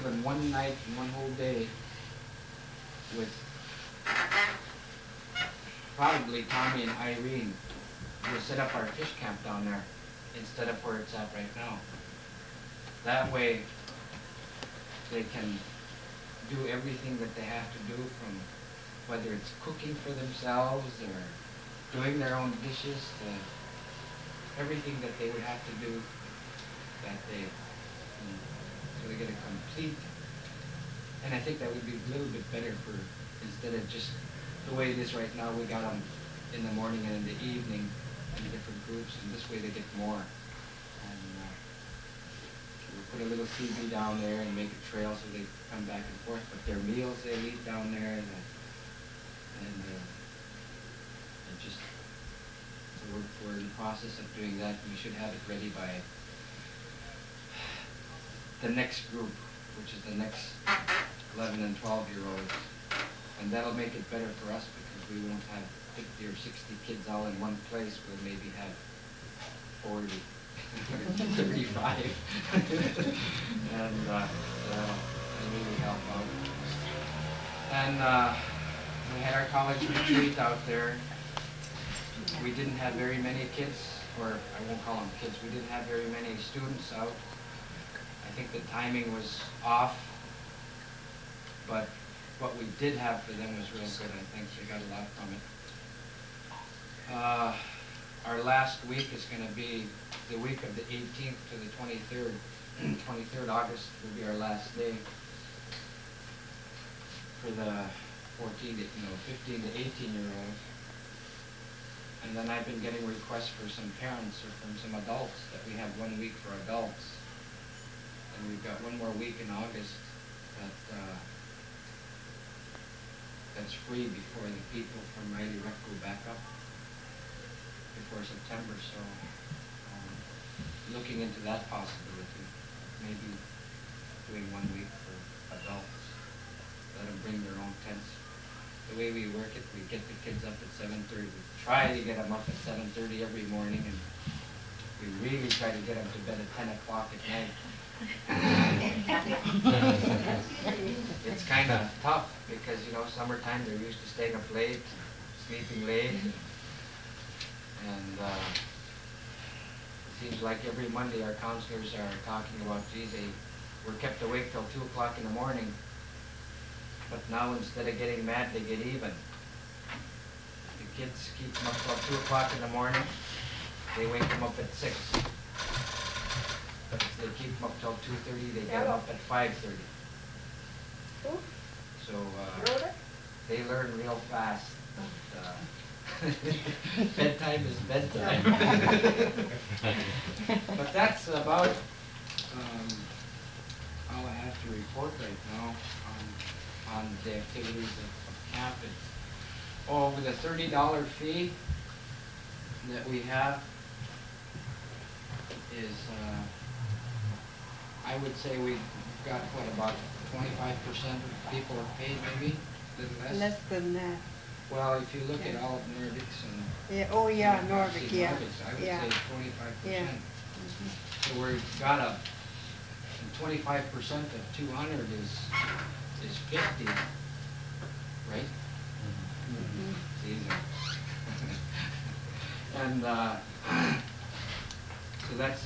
open one night and one whole day with probably Tommy and Irene. We'll set up our fish camp down there instead of where it's at right now. That way they can do everything that they have to do, from whether it's cooking for themselves or doing their own dishes, to everything that they would have to do that day. So they get a complete, and I think that would be a little bit better for, instead of just the way it is right now, we got them in the morning and in the evening in different groups, and this way they get more. And we'll put a little CB down there and make a trail so they come back and forth, but their meals they eat down there, and just, so we're in the process of doing that. We should have it ready by the next group, which is the next 11 and 12-year-olds. And that'll make it better for us because we won't have 50 or 60 kids all in one place. We'll maybe have 40, 35. And that'll really help out. And we had our college retreat out there. We didn't have very many kids, or I won't call them kids, we didn't have very many students out. I think the timing was off, but what we did have for them was real good. I think they got a lot from it. Our last week is going to be the week of the 18th to the 23rd. 23rd August will be our last day for the 15 to 18-year-olds. And then I've been getting requests for some parents or from some adults that we have 1 week for adults. And we've got one more week in August that's free before the people from Mighty Rec go back up before September. So looking into that possibility, maybe doing 1 week for adults. Let them bring their own tents. The way we work it, we get the kids up at 7:30. We try to get them up at 7:30 every morning, and we really try to get them to bed at 10 o'clock at night. It's kind of tough because, summertime they're used to staying up late, sleeping late, and it seems like every Monday our counselors are talking about, geez, they were kept awake till 2 o'clock in the morning, but now instead of getting mad, they get even. The kids keep them up till 2 o'clock in the morning, they wake them up at 6. But if they keep them up till 2:30, they get them up at 5:30. So they learn real fast. Bedtime is bedtime. But that's about all I have to report right now on the activities of camp. With the $30 fee that we have is, I would say we've got, about 25% of people are paid, maybe? A little less? Less than that. Well, if you look at all of Nordics and... Yeah, oh yeah, Nordic, yeah. Nordics, I would say 25%. Yeah. So we've got and 25% of 200 is 50, right? Mm-hmm. It's easy. And so that's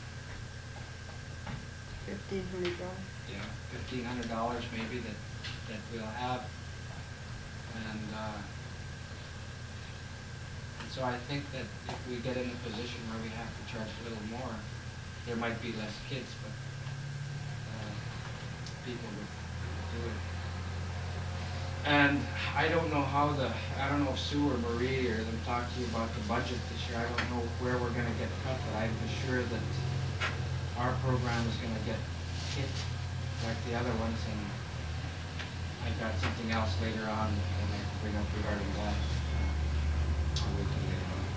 $1,500. $1,500 maybe that we'll have, and so I think that if we get in a position where we have to charge a little more, there might be less kids, but people would do it. And I don't know if Sue or Marie or them talked to you about the budget this year. I don't know where we're going to get cut, but I'm sure that our program is going to get hit like the other ones, and I've got something else later on that I can bring up regarding that. I'll wait till later on.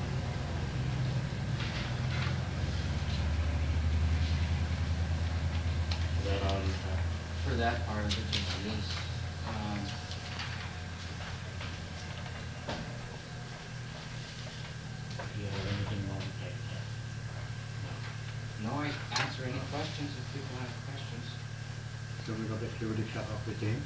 Is that all you have? For that part of it, yes, it is. Do you have anything more to take? No, I answer any questions if people have questions. So So we got the security shut off the thing.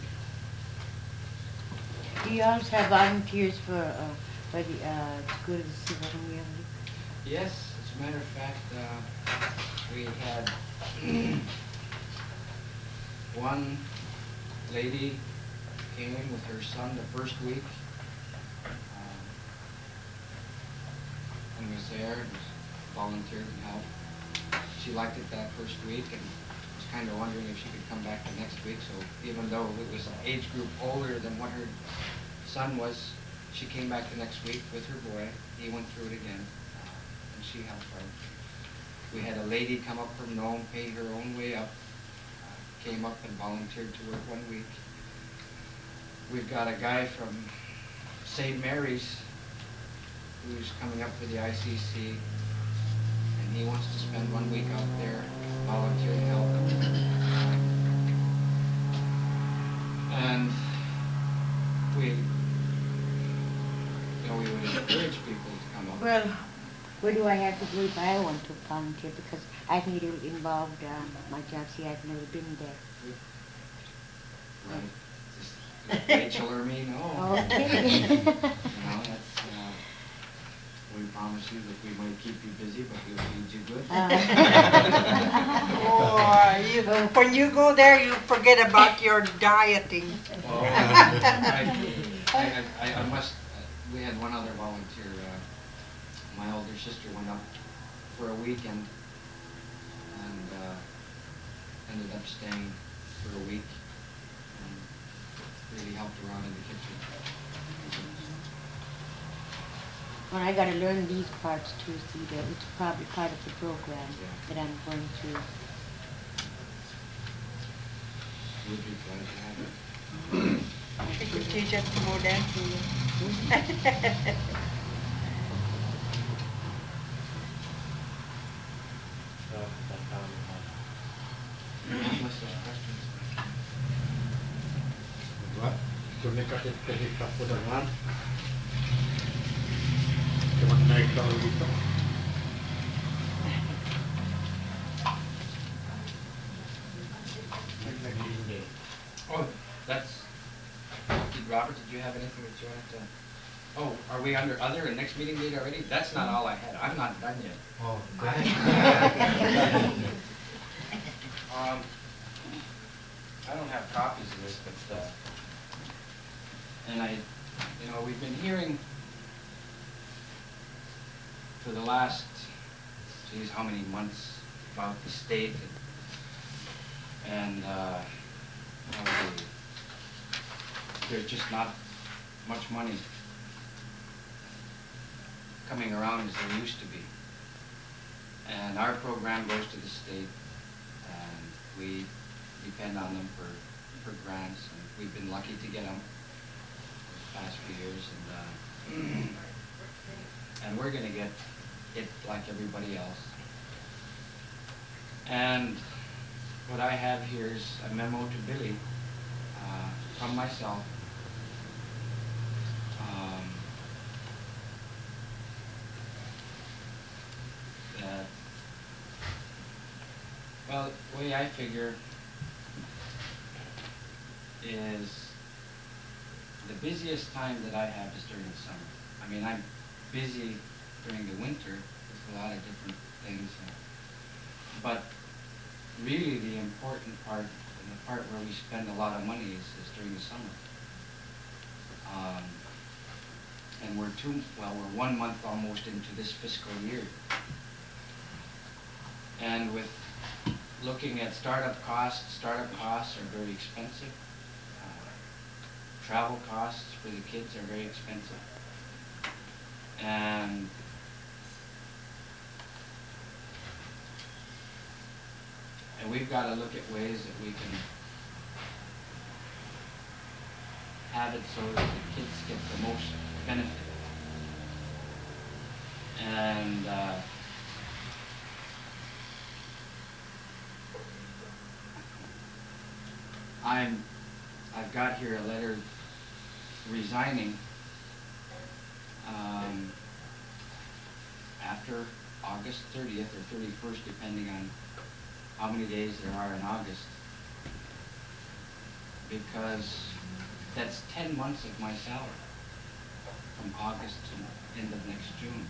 Do you also have volunteers for the, to go to the civil reality? Yes, as a matter of fact, we had one lady came with her son the first week, and was there, and volunteered and helped. She liked it that first week and was kind of wondering if she could come back the next week. So even though it was an age group older than what her son was, she came back the next week with her boy. He went through it again, and she helped out. We had a lady come up from Nome, paid her own way up, came up and volunteered to work 1 week. We've got a guy from St. Mary's who's coming up for the ICC, and he wants to spend 1 week out there, volunteer and help. And we would encourage people to come up. Well, where do I have to go if I want to volunteer? Because I've needed involved, my job, see, I've never been there. Right. Just Rachel or me, no. Okay. That's, we promise you that we might keep you busy, but we'll feed you good. When you go there, you forget about your dieting. Oh, I must, we had one other volunteer. My older sister went up for a weekend and ended up staying for a week and really helped around in the kitchen. Well, I gotta learn these parts too, see that it's probably part of the program that I'm going through. We'd be glad to have it. I think we teach us to go dancing. So that Unless there's questions. What? Tunne kasih tappu dengan. Cuma naik kalau gitu. meeting day. Oh, that's, Robert, did you have anything that you wanted to? Oh, are we under other and next meeting date already? That's not all I had. I'm not done yet. Oh, I don't have copies of this, but, and we've been hearing for the last, geez, how many months about the state and how there's just not much money coming around as there used to be. And our program goes to the state, and we depend on them for grants, and we've been lucky to get them the past few years, and we're gonna get it like everybody else. And what I have here is a memo to Billy from myself. That, well, the way I figure is the busiest time that I have is during the summer. I mean, I'm busy during the winter with a lot of different things, but really the important part, and the part where we spend a lot of money is during the summer. And we're 1 month almost into this fiscal year. And with looking at startup costs are very expensive. Travel costs for the kids are very expensive. And we've got to look at ways that we can have it so that the kids get the most benefit. And I've got here a letter resigning after August 30th or 31st, depending on how many days there are in August. because that's 10 months of my salary from August to end of next June.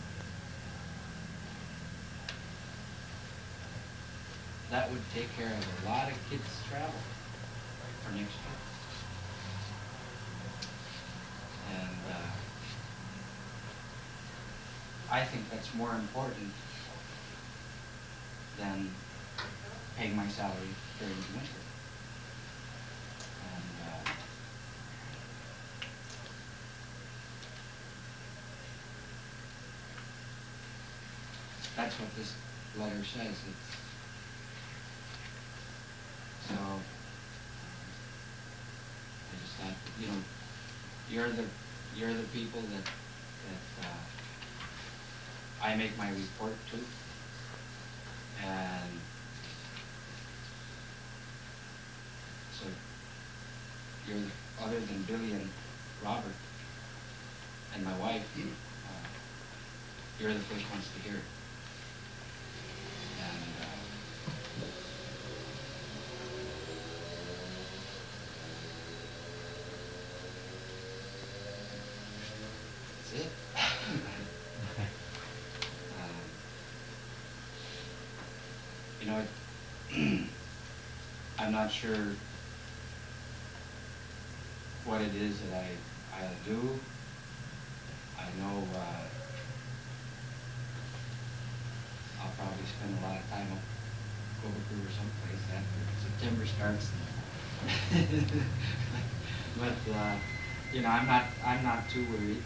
That would take care of a lot of kids' travel for next year. And I think that's more important than paying my salary during the winter. And that's what this letter says. It's so I just thought, you know, you're the people that I make my report to, and so you're the, other than Billy and Robert and my wife, you're the first ones to hear it. And that's it. You know, I'm not sure what it is that I'll do. I know I'll probably spend a lot of time up Cobequid or someplace after September starts. But you know, I'm not too worried.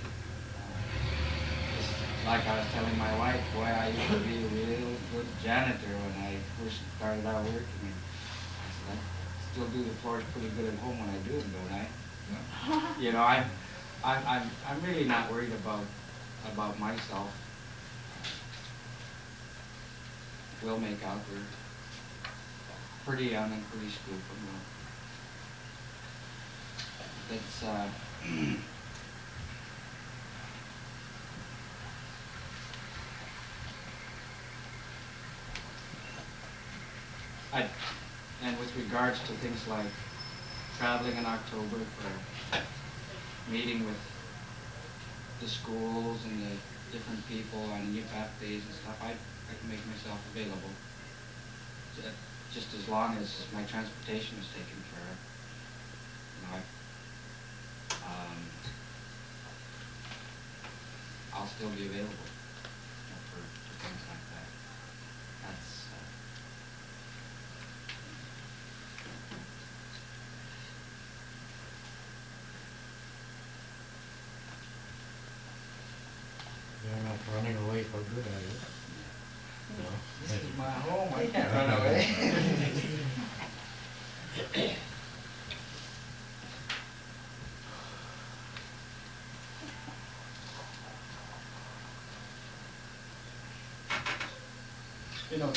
Like I was telling my wife, boy, I used to be a real good janitor when I first started out working. And I said, I still do the floors pretty good at home when I do them, don't I? You know, I'm really not worried about myself. We'll make out. We're pretty young and pretty stupid. That's and with regards to things like traveling in October for meeting with the schools and the different people on UPAP days and stuff, I can make myself available. Just as long as my transportation is taken care of. You know, I'll still be available, you know, for things like that. That's You're not running away for good, are you? No. This is my home. I can't run away. You know,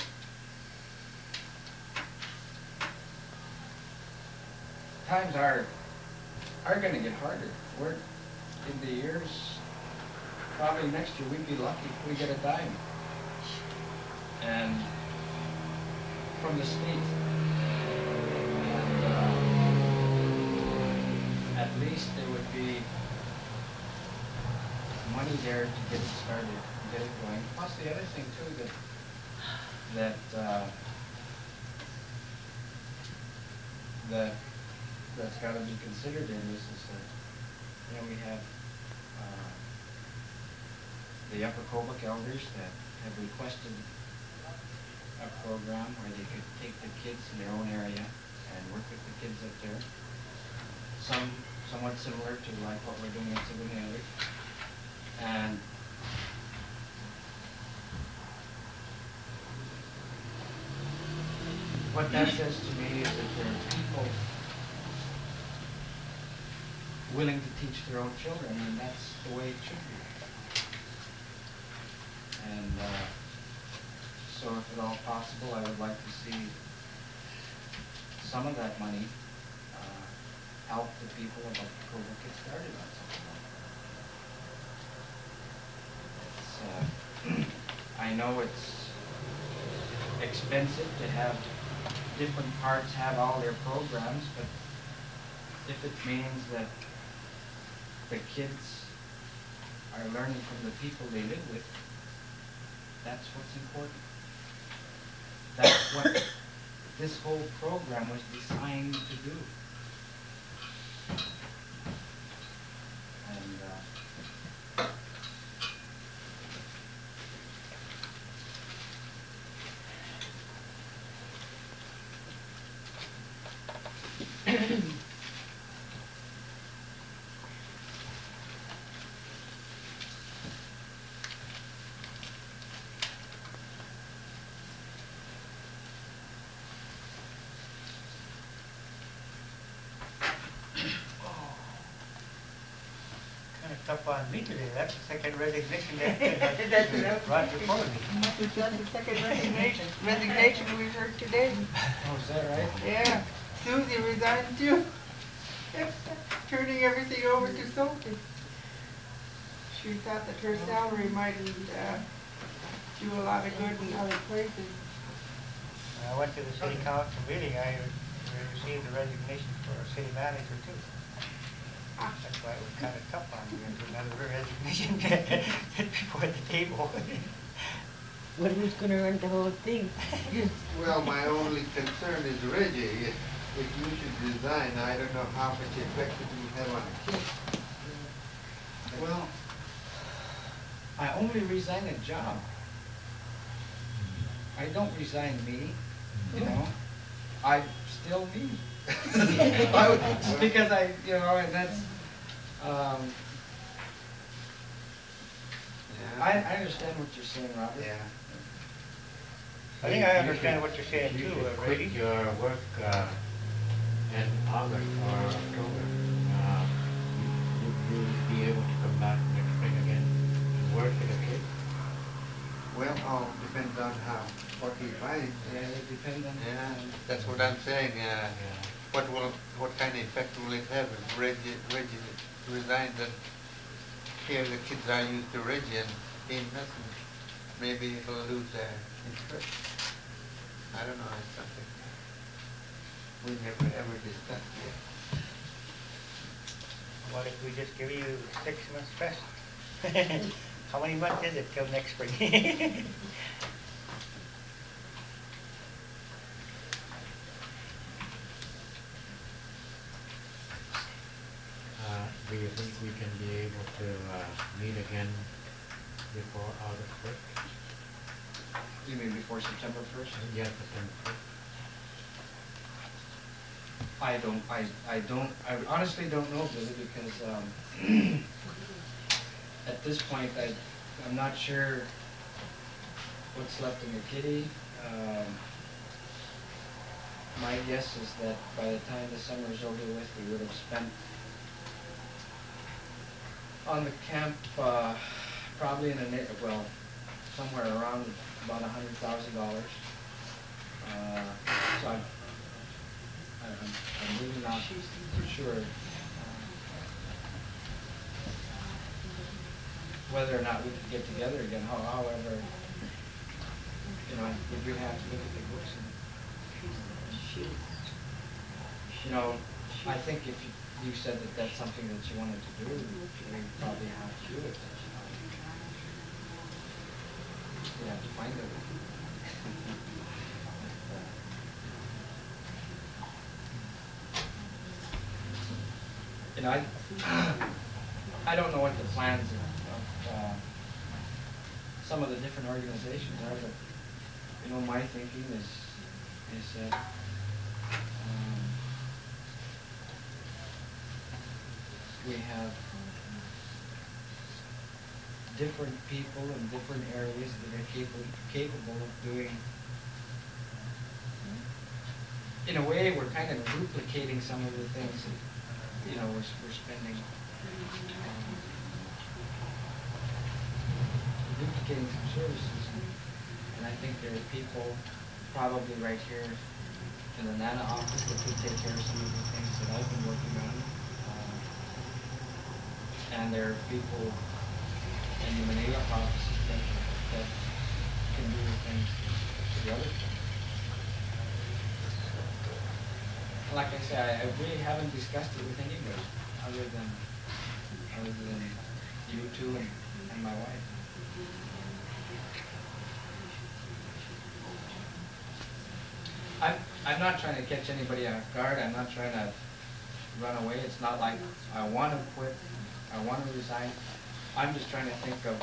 times are going to get harder. We're in the years. Probably next year we'd be lucky if we get a dime. And from the state. And at least there would be money there to get it started, get it going. Plus the other thing too that's got to be considered in this is that, you know, we have the Upper Kobuk elders that have requested a program where they could take the kids in their own area and work with the kids up there. Somewhat similar to like what we're doing at Sigourney. And what that says to me is that there are people willing to teach their own children, and that's the way it should be. And so if at all possible, I would like to see some of that money help the people of Upper Kobuk get started on something like that. I know it's expensive to have different parts have all their programs, but if it means that the kids are learning from the people they live with, that's what's important. That's what this whole program was designed to do. And Kind of tough on me today. That's the second resignation that Roger for me. That's the second resignation we've heard today. oh, is that right? Yeah, Susie resigned too. Turning everything over to Sophie. She thought that her salary might do a lot of good in other places. I went to the city council meeting. I received a resignation for a city manager too. That's why it was kind of tough on me. There's another resignation before the table. Well, who's gonna run the whole thing? Well, my only concern is Reggie. If you should resign, I don't know how much effect it will have on the kids. Well, I only resign a job. I don't resign me, you know. I'm still me. Because and that's, I understand what you're saying, Robert. Yeah. I think I understand what you're saying You too, should quit Reggie. your work in August or October. You'll be able to come back next spring again and work with the kids. Well, all depends on what he finds. Yeah, it depends on. Yeah, that's what I'm saying. Yeah. What kind of effect will it have if Reggie resigns and here the kids are used to Reggie and he doesn't? Maybe he'll lose interest. I don't know. It's something we never ever discussed yet. What if we just give you 6 months rest? How many months is it till next spring? Do you think we can be able to meet again before August 1st? You mean before September 1st? Yes, September 1st. I honestly don't know, Billy, because at this point, I'm not sure what's left in the kitty. My guess is that by the time the summer's over with, we would have spent on the camp probably somewhere around about $100,000. So I'm really not sure whether or not we could get together again. However, we do have to look at the books. And, I think if you said that that's something that you wanted to do, we probably have to do it. We have to find it. I don't know what the plans of some of the different organizations are, but my thinking is that we have different people in different areas that are capable of doing. In a way, we're kind of duplicating some of the things that we're spending. Duplicating some services, and I think there are people probably right here in the NANA office that could take care of some of the things that I've been working on. And there are people in the Manila office that can do the things to the other things. like I say, I really haven't discussed it with anybody other than you two and my wife. I'm not trying to catch anybody off guard. I'm not trying to run away. It's not like I want to quit. I want to resign. I'm just trying to think of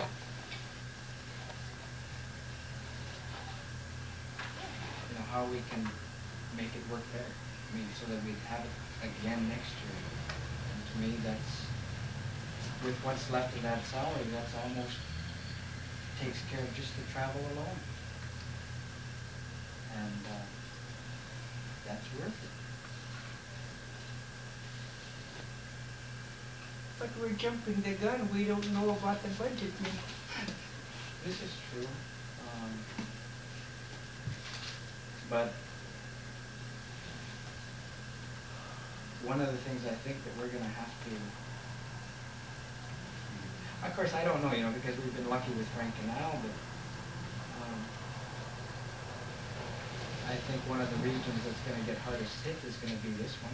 how we can make it work better. I mean, so that we have it again next year. And to me, that's, with what's left of that salary, that's almost takes care of just the travel alone. And that's worth it. But we're jumping the gun, we don't know about the budget yet. This is true. But one of the things I think that we're going to have to, of course I don't know, because we've been lucky with Frank and Al, but I think one of the regions that's going to get hardest hit is going to be this one.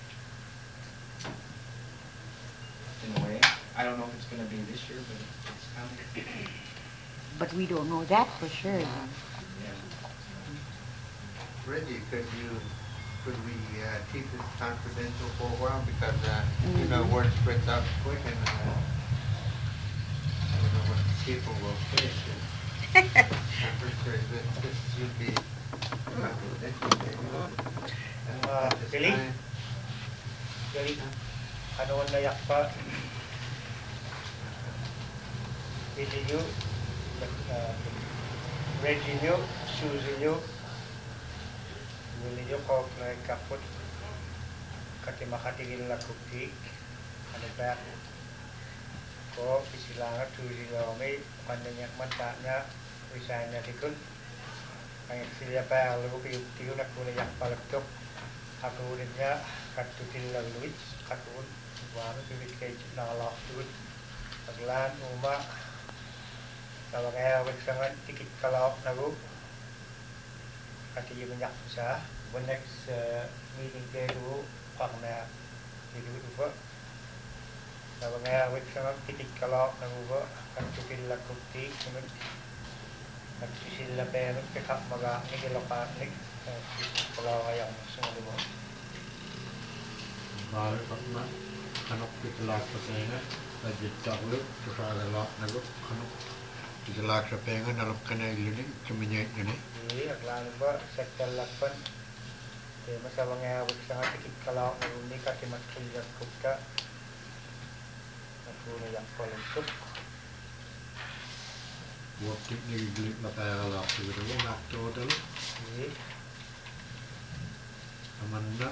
In a way. I don't know if it's going to be this year, but it's coming. But we don't know that for sure. Then. Yeah. Reggie, could we keep this confidential for a while because word spreads out quick and I don't know what people will say. I'm pretty sure this should be confidential. Billy? Billy? Ano ang nayak pa? Billy nyo, Reggie nyo, Susie nyo, Billy nyo kau na kaput kati makatigil na kupik ano ba ko isilangan Susie nyo may pandanyak mata niya resign na tikun ang sila pa lalu tiyo na kunayak palagtok ako rin niya katutil lang luwit katun baru pilih kecil ngalok tuh paglan uma kalau kayak sangat tikit kalau nagu katanya banyak usaha the next meeting day dulu karena itu juga kalau kayak sangat tikit kalau nagu kan tukil lakuti kemudian katanya sila pera kekap maga ngilokan nik kalau yang semua dulu Baru pernah kanok ditolak pesengan, budget takluk, terus ada lak nagu kanok ditolak sepengan dalam kena ini kemenyek ini. Iya, aglaan ba sektor lapan. Masa bangaya wag sangat tikit kalau nagu ni kati matkuliyak kupka. Aku na yak palusuk. Buat tip ni gilit mata lak tu dulu nak tu dulu. Iya. Amanna.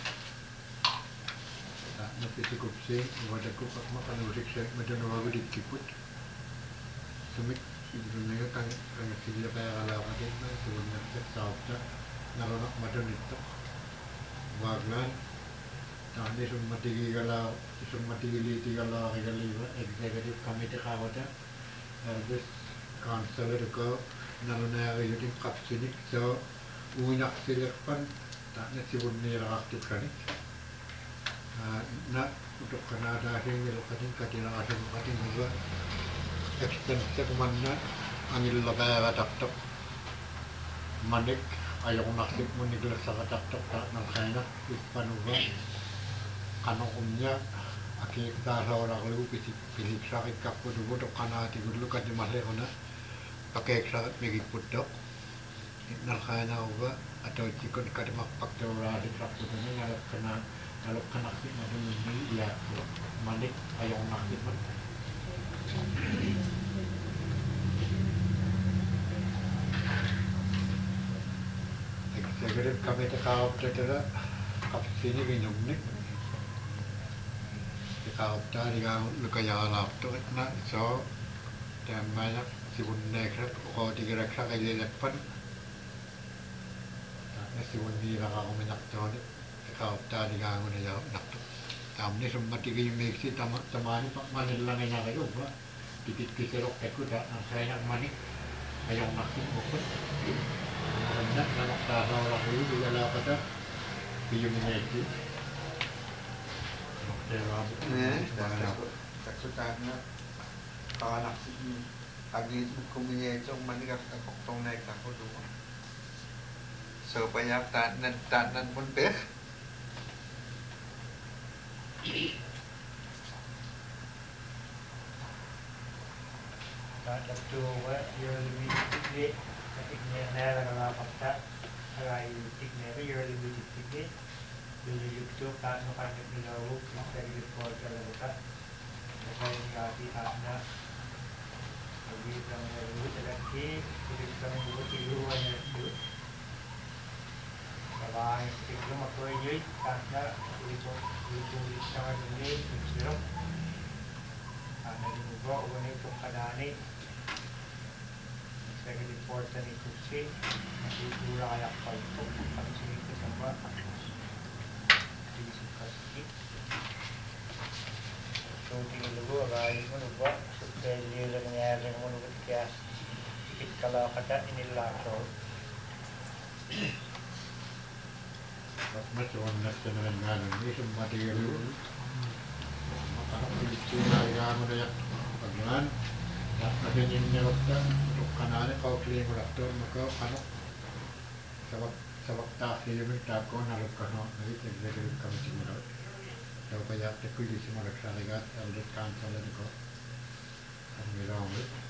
Napiti kupsi, wada kupak makan urik saya macam orang udik kiput. Semik sebenarnya kan sila kaya kalau ada mana sebenarnya sesuatu naronak macam itu. Waglan, tadi semua tiga liti kalau executive committee kawatnya, habis council itu narona itu kapsinik so unyak silapan taknya sebenarnya aktif kan. Na untuk Kanada ini lokasi kadina ada lokasi juga expense kemana angin lebih tak manik ayam nasib manik lesak tak nak kena ipanuga kanongnya akhirnya orang lalu pilih sakit kapur dulu untuk Kanada dulu kan cuma lekona pakai sakit pergi putok nak kena juga atau jika kadang pakai orang di kapur ini nak kena kalau kena kita macam ini ya manik ayam nakit man. Executive kami tekau terkira kap sini minum ni. Tekau tadi kan luka jalan tu nak so dan banyak sibun nekrak kalau dikira-kira kaya lepan. Sibun ni lah kau minyak tu ni. Kau tadi kan guna jawab nak tu. Kami semua tiga miksi tamani pak mana lang yang kayu pula. Dikit kiserok ekut dah saya nak mani ayam nakit bukut. Banyak nak tahu orang dulu juga lah kata piyumineti. Nokteeraabut. Taksutaan na. Kakalaksit mo. Aglit mo kuminyetong manikas na koktong na ikako doon. So, payak tanan mo beh. That to what you're limited I think never allow up that I think never you're limited will you to that no kind of below very for the level then the na we don't know that key it is coming to you and you Sabay, tignan mo ko yun, kaya ulit sa kanila, zero. Nalimugo, ulit itong kadani. Second important ito si, nasitura kaya pa ito, ang sinito sa ba, isip kasi. So, tingin lugo, agayin mo lugo, so, dahil lang nangyari mo lugo, kaya ikit kalaw kada inilaso. Mas on national ngayon ni sa material makakapilitin na mo na paglan at ganyan niya wakta untuk kanane kau clean ko rakto maka ano sa wakta yung tako na lokano nari executive committee mo daw pa yata ko di si Malaksalaga elder council ko ang nilawang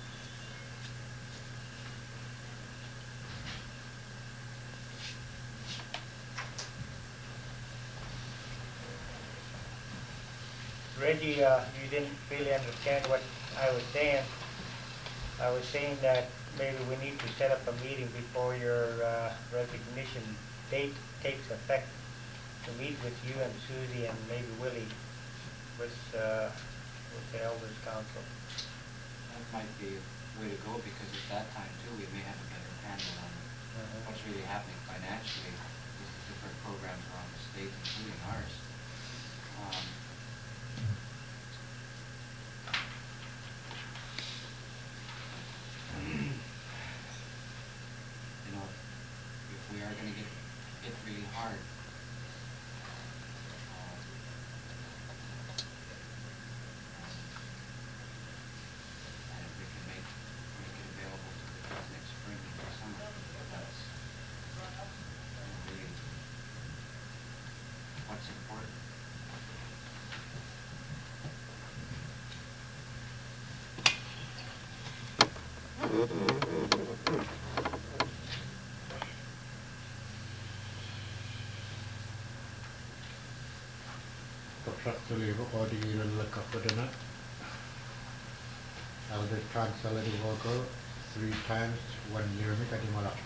Reggie, you didn't really understand what I was saying. I was saying that maybe we need to set up a meeting before your resignation date takes effect to meet with you and Susie and maybe Willie with the Elders Council. That might be a way to go because at that time too, we may have a better handle on what's really happening financially with the different programs around the state, including ours. You know, if we are going to get hit really hard, and if we can make it available to the kids next spring or summer, that's really what's important. Contractually ko di lalakap ko na Elders Council di worker 3 times 1 year mi kadi malakte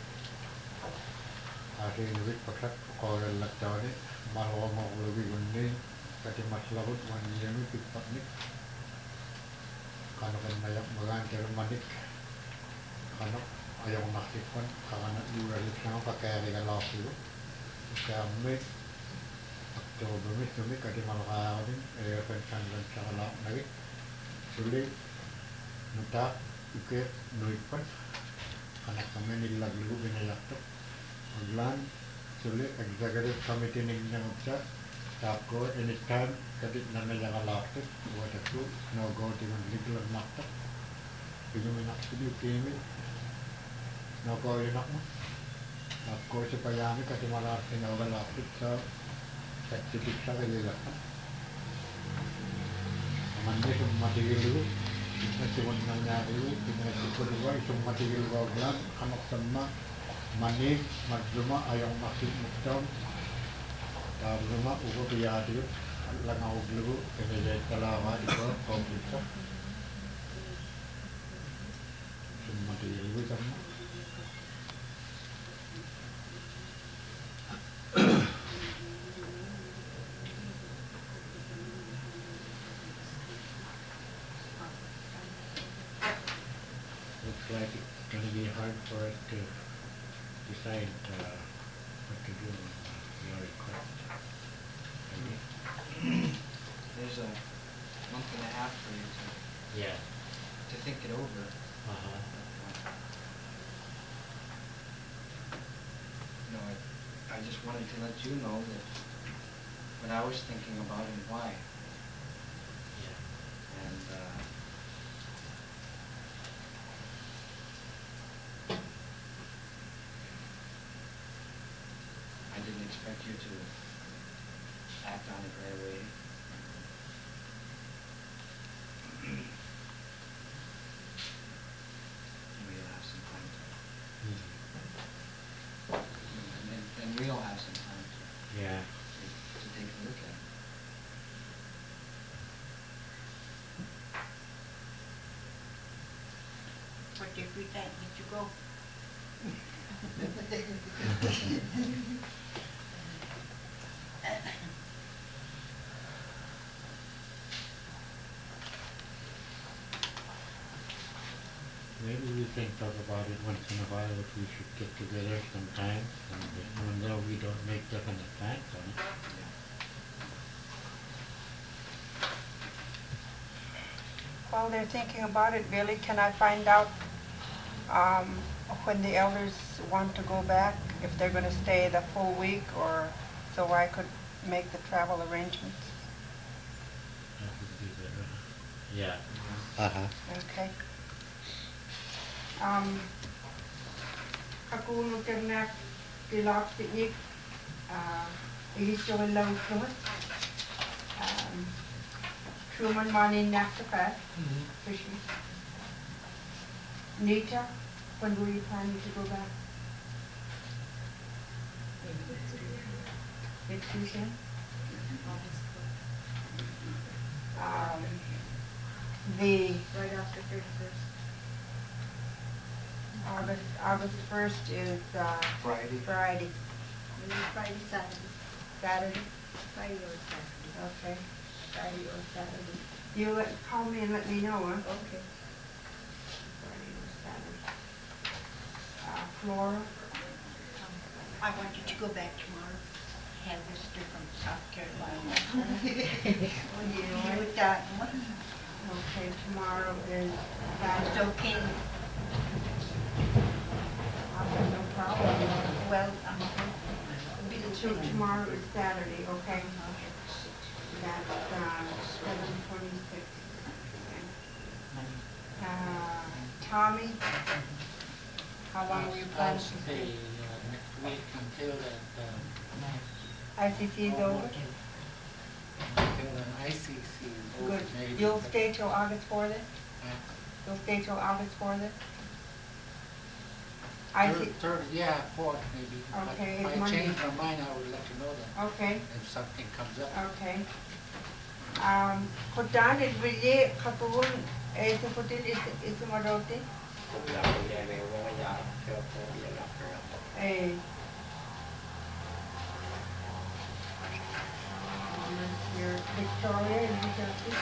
ari ni pakak ko lalakta ni marwa mo lebih gunni kadi maslahut 1 year mi pipat ni kano kan nayak magan termanik kano ayong nakikon kana yura litang pakai dengan lalu kami to bumi kadi malakarin pencangan cakala nagi sulit nuta uke nuipan anak kami nilai dulu binayakto aglan sulit executive committee ning nangsa tapko anytime kadi nana cakala tu buat aku no go dengan legal makta pinuminak sudi kemi no go enak mo tapko supaya kami kadi malakin awal lapit sa sertifikat lila. Mandi semua tigil dulu, kita cuma nanya dulu, kita cukup dua, semua tigil dua bulan, anak sama mandi, majluma ayam masih mutam, tar rumah ugo biadu, langau dulu, kena jadi kelama di bawah komputer, semua tigil dulu sama. Like it's going to be hard for us to decide what to do on your request. There's a month and a half for you to think it over. You know, I just wanted to let you know that what I was thinking about and why. Yeah. And, I didn't expect you to act on it right away. We'll have some time to, and we'll have some time Yeah. to take a look at it. What if we can't let you go? Maybe we can talk about it once in a while, but we should get together sometime, and even though we don't make definite plans on it. While they're thinking about it, Billy, can I find out when the elders want to go back, if they're gonna stay the full week, or so I could make the travel arrangements? That would be better. Yeah. Okay. Aku nak tilak tiknik ini coba laut terus. Truman money next to fishing. Nita, when were you planning to go back? Next weekend? The Right after 31st. August 1st is Friday. Friday. Maybe Friday, Saturday. Saturday? Friday or Saturday. Okay. Friday or Saturday. You call me and let me know, huh? Okay. Friday or Saturday. Flora? I want you to go back tomorrow. Have visitor from South Carolina. When you know with that one. Okay, tomorrow is It's Saturday. okay. I've got no problem. Well, it'll be the So children. tomorrow is Saturday, okay? That's 7/26. Tommy, how long were you planning to stay? Next week until ICC is over? until an ICC is over. Good. maybe, You'll but, stay till August 4th then? You'll stay till August 4th then? third, yeah, fourth maybe. But Okay, if it's I Monday. change my mind, I will let you know then, Okay, if something comes up. okay. Kutan is really katun ese kutin is marote. Eh. Your Victoria and Victoria.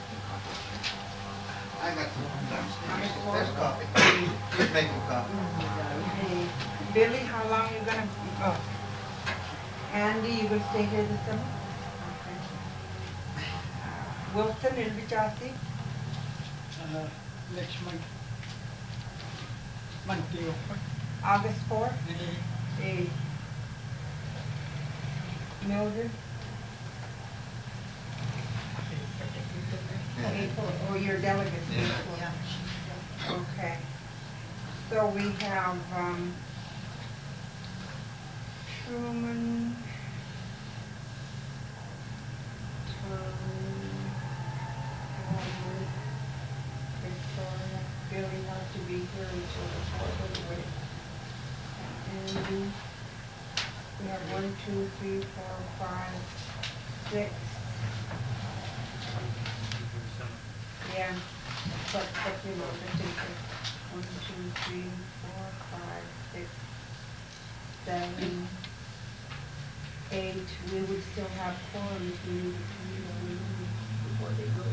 I got some August There's 4th. coffee. Please make a coffee. Hey, Billy, how long you gonna, oh. Andy, you gonna stay here this summer? Okay. Wilson and Vijay, Next month. Monday. August 4th? Hey. Mildred? April, or your delegates? Yeah. Okay. So we have, Truman, Howard, Victoria, Billy has to be here until the 4th of the week. And we have 1, 2, 3, 4, 5, 6. Yeah, but you know, the teacher. 1, 2, 3, 4, 5, 6, 7, 8. We would still have quorum if we needed to meet on the meeting before they go.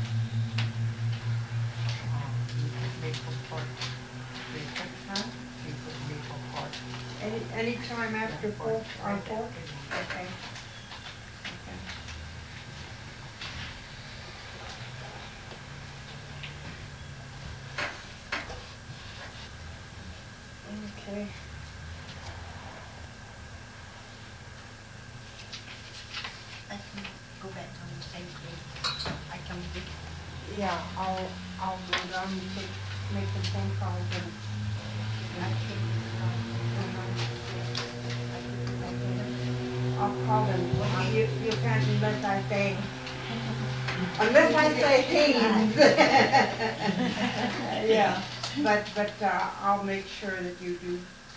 Huh? Any time after 4, on 4? Okay. Okay. Okay. Yeah, I'll go down and make the phone calls and. I'll call them. You can't unless I say. Unless I say Haynes. Yeah, but I'll make sure that you do.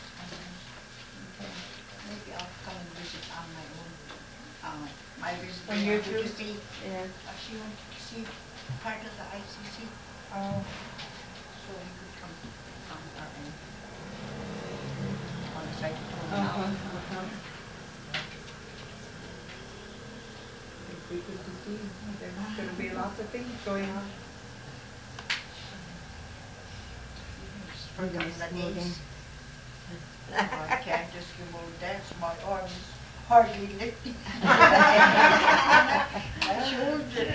Maybe I'll come and visit on my own. My visit. When you to do? see, Yes. she wanted to see part of the ICC, Oh, so you could come on our end. On the site. It'd be good to see. There's gonna be lots of things going on. For the days. I can't just give a dance, my arms hardly lifting. My shoulder.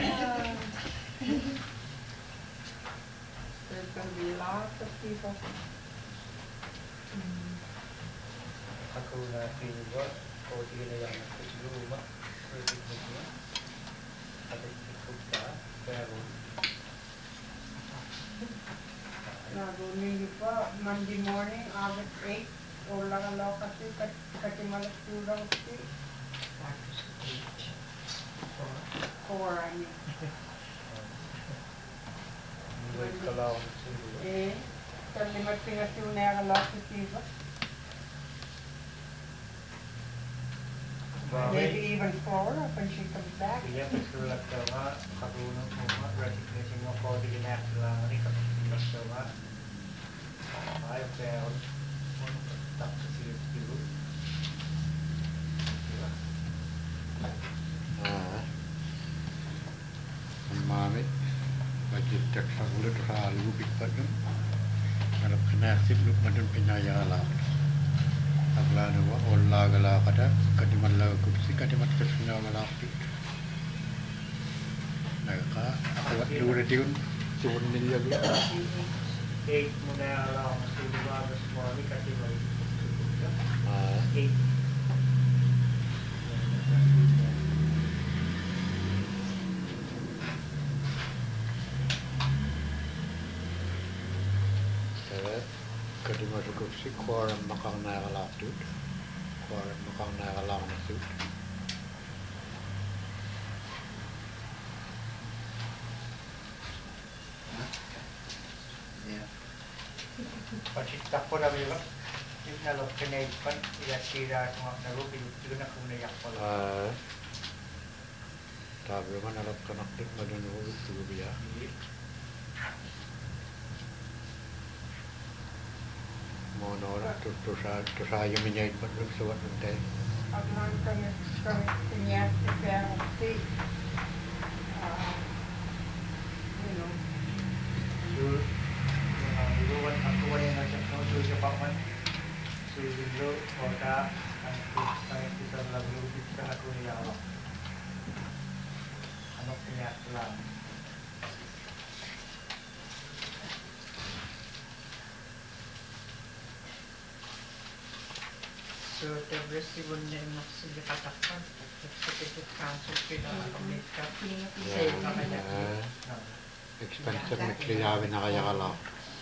There's gonna be lots of people. Ako na tiba, konti na yan ako sa luma, recognition. At ikot pa, pero Nagunin pa, Monday morning, August 8, ulang alaw kasi, kasi malas tulang kasi. 4, I mean. hindi kalaw ng siguro. Eh, sa limat pinasiw na yung alaw sa Siva. Maybe even 4 when she comes back. Iya, pagsulat ka nga, karunong mo nga, recognition mo ko, di ginagawa nga, kapag ka nga. Ay, pero, tak sa siyo. Diba? Mami, budget tak sagulit sa lubik pa dun. Alap kinasip luk madun pinayala. Agla nawa olla gala kada kadiman la kupsi kadimat kesuna gala pi. Naka awat lure diun suun nilya bi. Eight mo na alam, sa lumabas mo, kasi may 8. Kadimat kupsi kuaran makang na gala tu. Kuaran makang na gala na tu. Pagkita ko na bila, yung nalok kinaig pa, sira sa mga narupin, yun na kung nayak pala. Tabi man alap kanak dik madun ubik tu biya. Monora tu sa yaminyait madun suwat nante. Aglang kami pinyas si pero si, you know, Dulu, duluan aku yang ngajak kau dulu siapa man, dulu kota, saya bisa lagu bisa aku ni awak, anak punya selang. So the received name of the Katakon, Executive Council Pinaka, say Kamaya. Expensive mikliyawi na kaya kala.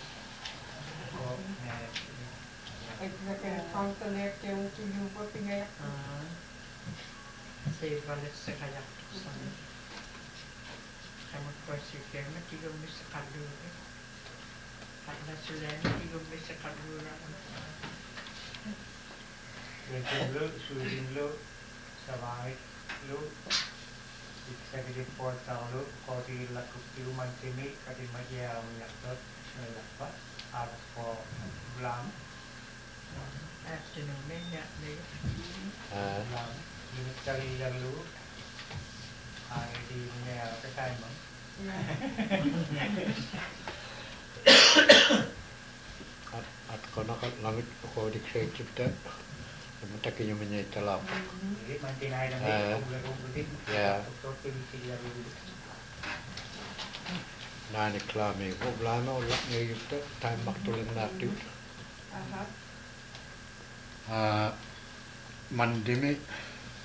executive council lecture yung siyupo pingayak. Say Valet sa Kayak. Kamu kursi kaya tigong mi sa Kadura. At nasulan, tigong mi sa Kadura. Yung lo, suling lo, sabangit lo, executive board tang lo, koti lakuk tiu mantini, kati magia yaktot, nilakpa, aras po blam, Afternoon, may blam, unit kali lalu, ay di niya kasay mo. At kono ka lamit ko dik executive ta. Mataki yung minyay talap. Jadi mantinay lang din, ulit-ulit, tututin sila ulit. Nani klami ko blama ulak ngayon ta time maktulin natin. Mandimi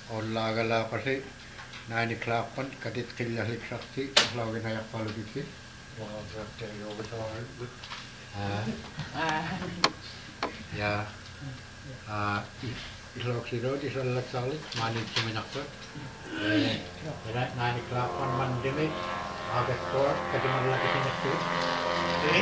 olla gala kasi 9 o'clock pan kadit kilyalik saksi lawin ayak palu bisi Ja, isloksidot isolak salik manit suminakot. Kaya 9 o'clock on Monday, August 4th, katiman lagi sinakot. Jadi,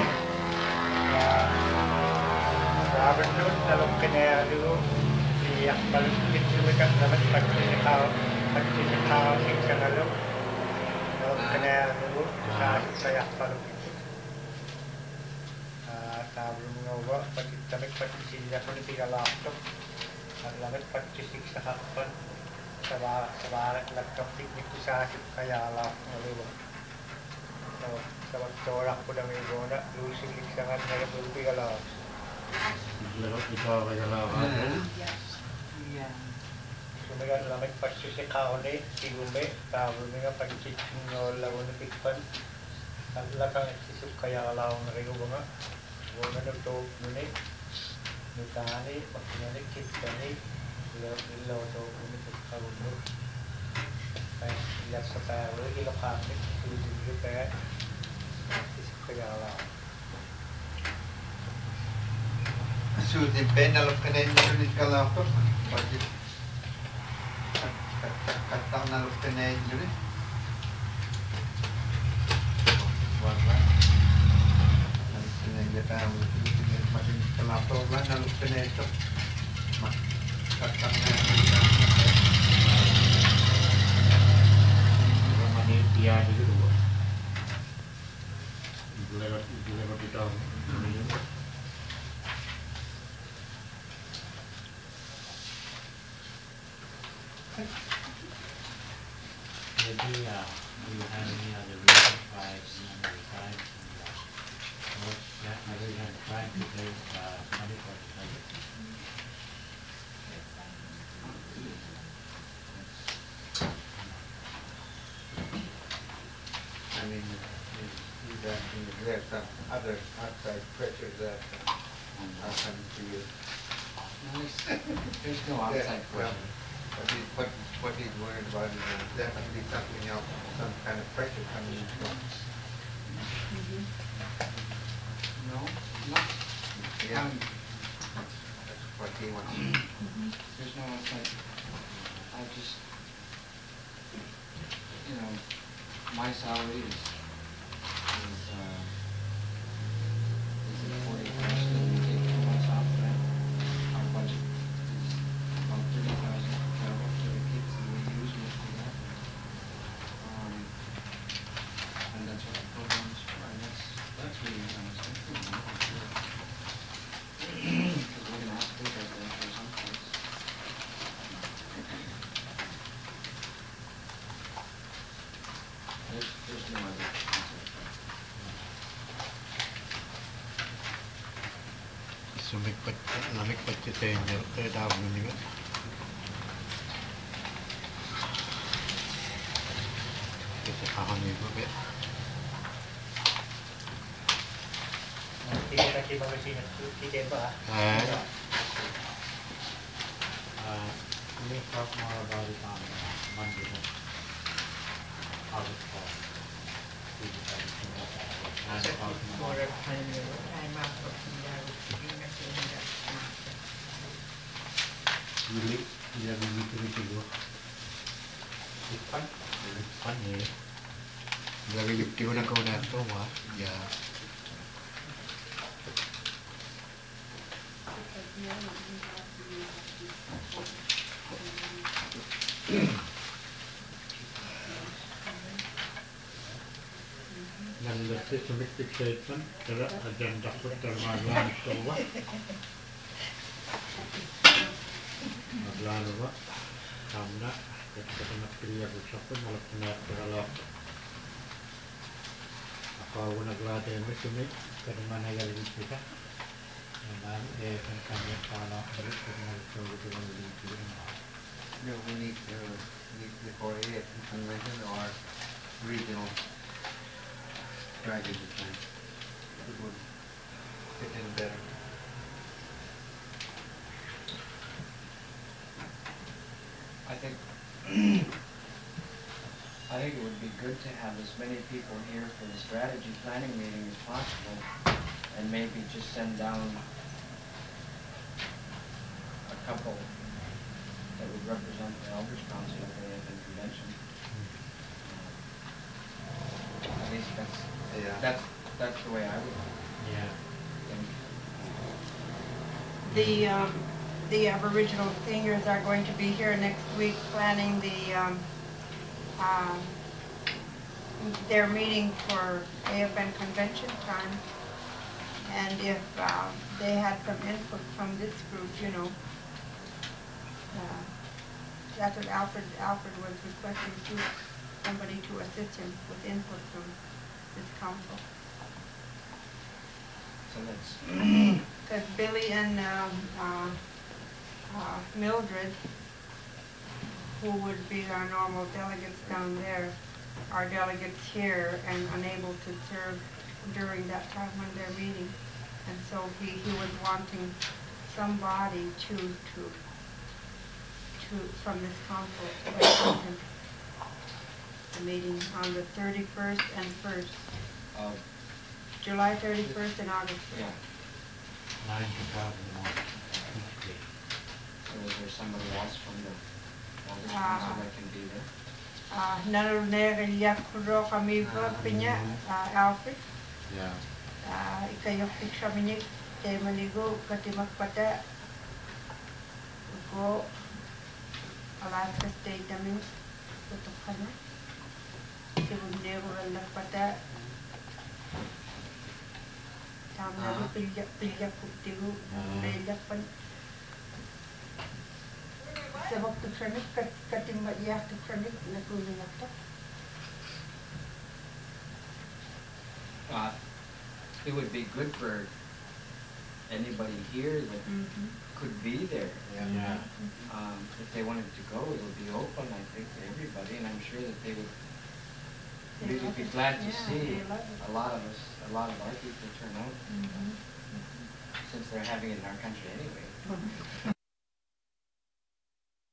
Robert Hood, dalam kena dulu, yang paling itu mereka dapat pagkikitaw sa ngalok. Dalam kena dulu, saya paling itu. Tablo nga ba, pagkitamit pagkisila ko na tiga laptop. At lamit pagkisik sa hapon. Sa barat nagkapik ni ko sa akin kaya lang ngaluwa. So, sa magtorak ko na may gona, lusilig sa nga na nagulpi ka lang. Lewat ikaw kaya lawan. Iya. So, may lamit pagkisik ako ni, tigume, tablo nga pagkisik ng lawan na pikpan. At lakang isisip kaya lang ngaluwa nga. Guna nagtog nuni, nutani, pagkinani, kitani, ilaw to umitok kagulo. Kaya ilas sa tayo, ilaw kami, tulog kaya, isip kaya lang. So the panel of Canadian unit kalapot, budget. Katang na of Canadian unit. Kita masih kelapa lah kalau kena itu katangnya Ramai dia di dulu. Lewat di tahun. Maybe do you have any other reason why it's not retired? Other than trying to save money for the budget. I mean, is there's some other outside pressures that are coming to you. There's no outside Well, pressure. what he's worried about is definitely something else, some kind of pressure coming in from. No, not. Yeah. That's what he wants. There's no outside. I just, you know, my salary is 40,000 and we take 2 months off for that. Our budget is about 30,000 for travel for the kids and we use most of that. And that's what the program is for, and that's really honest. Because we're gonna have to take our venture someplace. There's no other concept. Sumikpat, lamikpat si Tenyo, kaya tawag mo niya. Kasi ako niyo po, Tidak kasi magasin at tidak ba? Let me talk more about it on Monday. August 4th. We decided to make that. 9 o'clock in the morning. Time out of the Really, tidak begitu dulu. Ipan, ipan ya. Lagi di mana kau datang wah, ya. Nanti semik statement, cara agenda pertemuan sekolah. Maglaan ba? Kamna, kita nak kriya bersama malah kena terlalu. Ako naglada yung sumik, kada man ay galing kita. Naman, kan kanya pala balik kada nagsawa ito ng lingkod. No, we need the 48 convention or regional strategy plan. It would fit in better. I think I think it would be good to have as many people here for the strategy planning meeting as possible, and maybe just send down a couple that would represent the Elders Council if they have been convention. At least Yeah. that's the way I would Yeah. think. The Aboriginal seniors are going to be here next week planning their meeting for AFN convention time. And if they had some input from this group, you know, that's what Alfred was requesting too, somebody to assist him with input from this council. So that's, Because Billy and Mildred, who would be our normal delegates down there, are delegates here and unable to serve during that time when they're meeting. And so he was wanting somebody from this council to represent the meeting on the 31st and 1st. July 31st and August 1st. yeah. 9 to 12 in the morning. Each day. So is there somebody else from the Elders Council that can be there? Naruneriak kuro kami pinya Alfred. Yeah. Ikayok tiksaminik kay manigo katimak pada go Alaska State namin tutok kana. Sibunero lang pada tamna pilyak kutigo pilyak pan sabak tuksanik katimak yak tuksanik nakunin ako. It would be good for anybody here that could be there. Yeah. If they wanted to go, it would be open, I think, to everybody, and I'm sure that they would really be glad to see a lot of our people turn out, since they're having it in our country anyway.